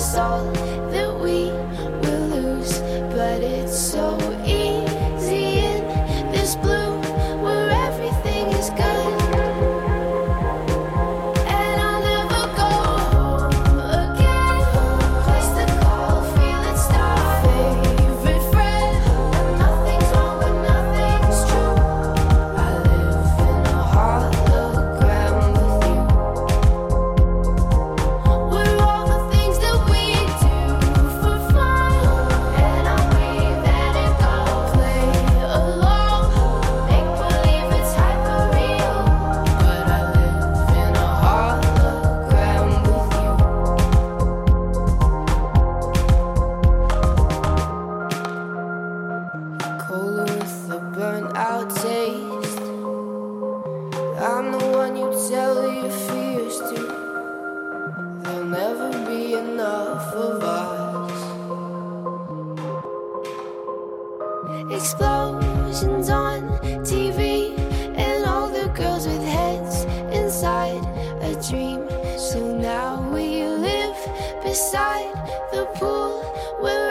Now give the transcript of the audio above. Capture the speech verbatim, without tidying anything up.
it's all that we will lose. But it's so easy in this blue where everything is good. And I'll never go home again. Place to call, feel it start. Favorite friend, nothing's wrong but nothing's true. I live in a hologram with you. We're all the things that we do for fun. And I'll breathe and it go. Play along, make believe it's hyper real. But I live in a hologram with you. Cola with a burnt out taste. I'm the one you tell your fears to. There'll never be enough of us. Explosions on T V and all the girls with heads inside a dream. So now we live beside the pool where